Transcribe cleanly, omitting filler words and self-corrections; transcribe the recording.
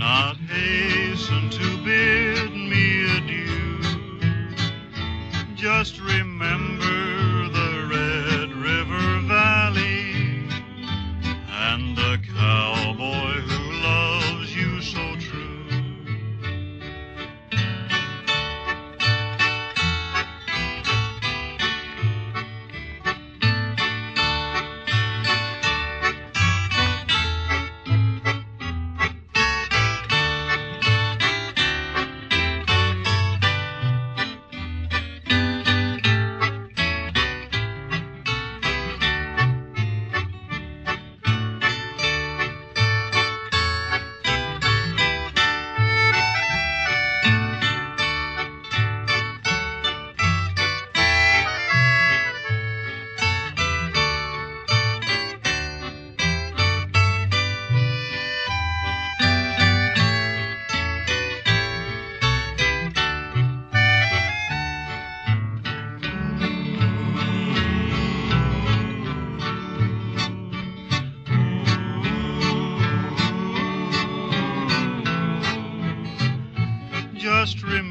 not hasten to bid me adieu. Just remember the Red River Valley and the cowboy who loves you so true. Just remember